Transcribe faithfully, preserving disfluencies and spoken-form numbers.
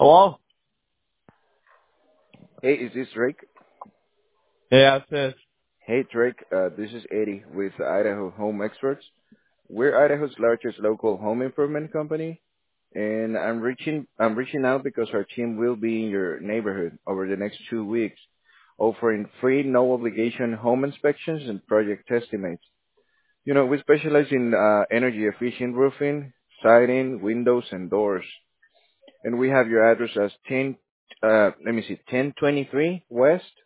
Hello? Hey, is this Drake? Yeah, it says. Hey, Drake. Uh, this is Eddie with Idaho Home Experts. We're Idaho's largest local home improvement company, and I'm reaching I'm reaching out because our team will be in your neighborhood over the next two weeks, offering free, no obligation home inspections and project estimates. You know, we specialize in uh, energy efficient roofing, siding, windows, and doors. And we have your address as ten, uh, let me see, ten twenty-three West